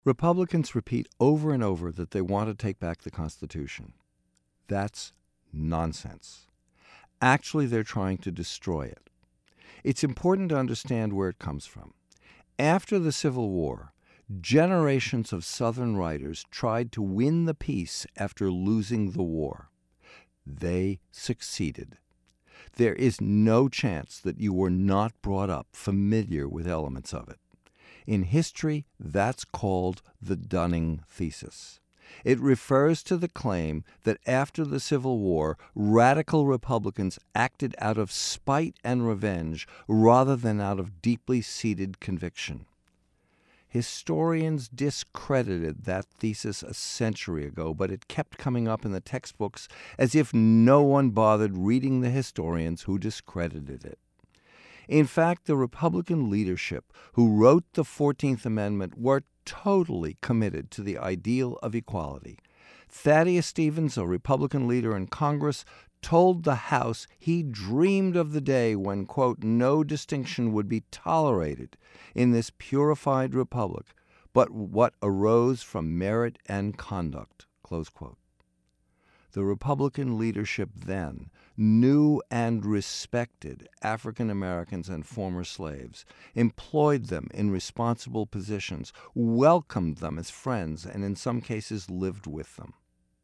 Republicans repeat over and over that they want to take back the Constitution. That's nonsense. Actually, they're trying to destroy it. It's important to understand where it comes from. After the Civil War, generations of Southern writers tried to win the peace after losing the war. They succeeded. There is no chance that you were not brought up familiar with elements of it. In history, that's called the Dunning thesis. It refers to the claim that after the Civil War, radical Republicans acted out of spite and revenge rather than out of deeply seated conviction. Historians discredited that thesis a century ago, but it kept coming up in the textbooks as if no one bothered reading the historians who discredited it. In fact, the Republican leadership who wrote the 14th Amendment were totally committed to the ideal of equality. Thaddeus Stevens, a Republican leader in Congress, told the House he dreamed of the day when, quote, no distinction would be tolerated in this purified republic, but what arose from merit and conduct, close quote. The Republican leadership then knew and respected African Americans and former slaves, employed them in responsible positions, welcomed them as friends, and in some cases lived with them.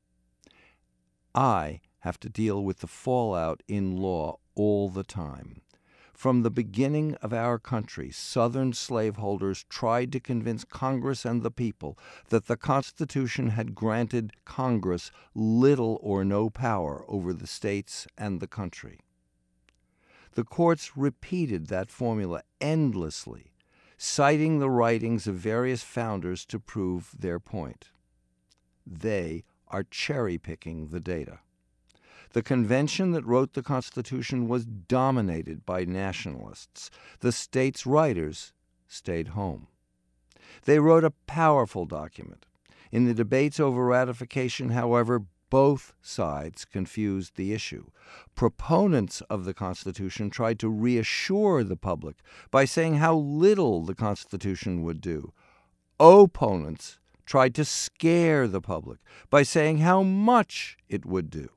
I have to deal with the fallout in law all the time. From the beginning of our country, Southern slaveholders tried to convince Congress and the people that the Constitution had granted Congress little or no power over the states and the country. The courts repeated that formula endlessly, citing the writings of various founders to prove their point. They are cherry-picking the data. The convention that wrote the Constitution was dominated by nationalists. The states' writers stayed home. They wrote a powerful document. In the debates over ratification, however, both sides confused the issue. Proponents of the Constitution tried to reassure the public by saying how little the Constitution would do. Opponents tried to scare the public by saying how much it would do.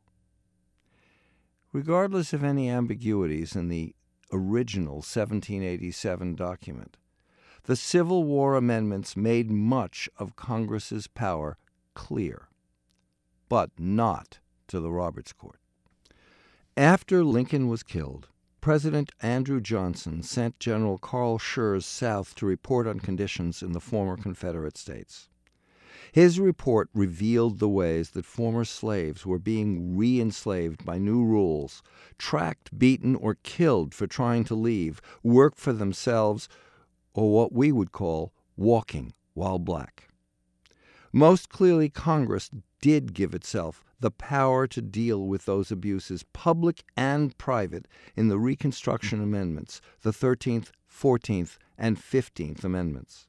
Regardless of any ambiguities in the original 1787 document, the Civil War amendments made much of Congress's power clear, but not to the Roberts Court. After Lincoln was killed, President Andrew Johnson sent General Carl Schurz south to report on conditions in the former Confederate States. His report revealed the ways that former slaves were being re-enslaved by new rules, tracked, beaten, or killed for trying to leave, work for themselves, or what we would call walking while black. Most clearly, Congress did give itself the power to deal with those abuses, public and private, in the Reconstruction Amendments, the 13th, 14th, and 15th Amendments.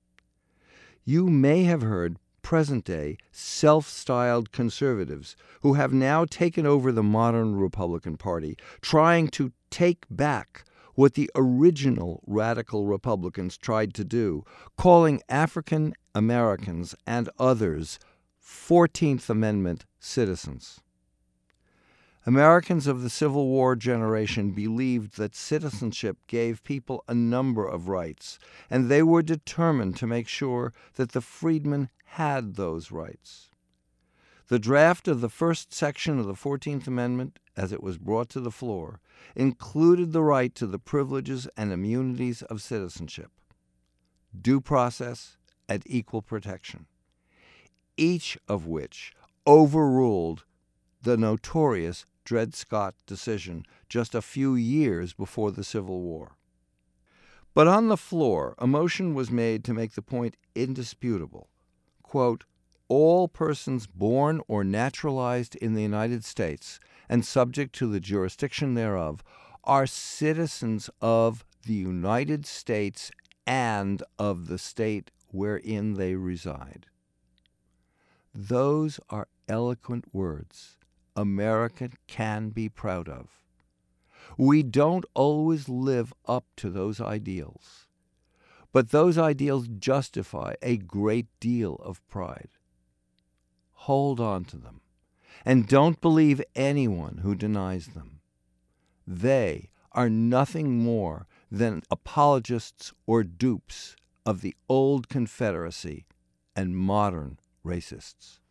You may have heard present-day self-styled conservatives who have now taken over the modern Republican Party, trying to take back what the original radical Republicans tried to do, calling African Americans and others 14th Amendment citizens. Americans of the Civil War generation believed that citizenship gave people a number of rights, and they were determined to make sure that the freedmen had those rights. The draft of the first section of the 14th Amendment, as it was brought to the floor, included the right to the privileges and immunities of citizenship, due process, and equal protection, each of which overruled the notorious Dred Scott decision just a few years before the Civil War. But on the floor, a motion was made to make the point indisputable. Quote, all persons born or naturalized in the United States and subject to the jurisdiction thereof are citizens of the United States and of the state wherein they reside. Those are eloquent words America can be proud of. We don't always live up to those ideals, But those ideals justify a great deal of pride. Hold on to them, and don't believe anyone who denies them. They are nothing more than apologists or dupes of the old Confederacy and modern racists.